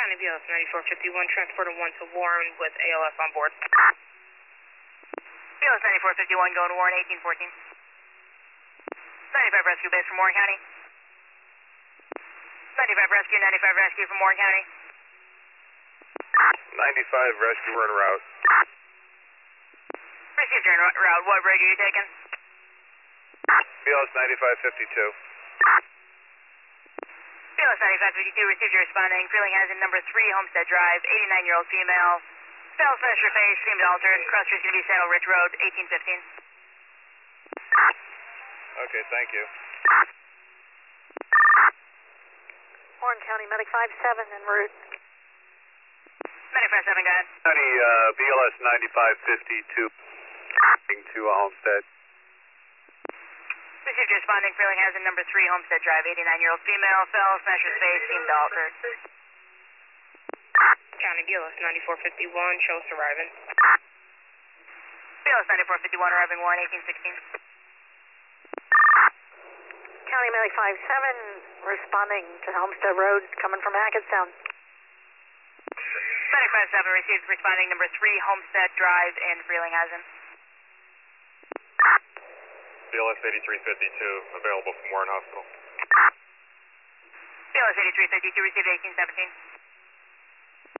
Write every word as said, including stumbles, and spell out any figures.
County B L S ninety-four fifty-one, transporting one to Warren with A L S on board. B L S ninety-four fifty-one going to Warren, eighteen fourteen. ninety-five Rescue base from Warren County. ninety-five Rescue, ninety-five Rescue from Warren County. ninety-five Rescue, we're en route. Received your en route. What rig are you taking? B L S ninety-five fifty-two. B L S ninety-five fifty-two, received your responding. Freeling Hazard number three, Homestead Drive, eighty-nine-year-old female. Spells finisher face, seemed altered. Cross street's going to be Saddle Ridge Road, eighteen fifteen. Okay, thank you. Warren County Medic five seven en route. Medic five seven, go ahead. County uh, B L S ninety-five fifty-two to uh, Homestead. Received your responding. Freeling Hazard number three, Homestead Drive, eighty-nine-year-old female. Spells finisher face, seemed altered. County B L S ninety-four fifty-one, show us arriving. B L S ninety-four fifty-one arriving Warren, eighteen sixteen. County Medic five seven responding to Homestead Road, coming from Hackettstown. Medic five seven received responding number three, Homestead Drive in Frelinghuysen. B L S eighty-three fifty-two, available from Warren Hospital. B L S eighty-three fifty-two received eighteen seventeen.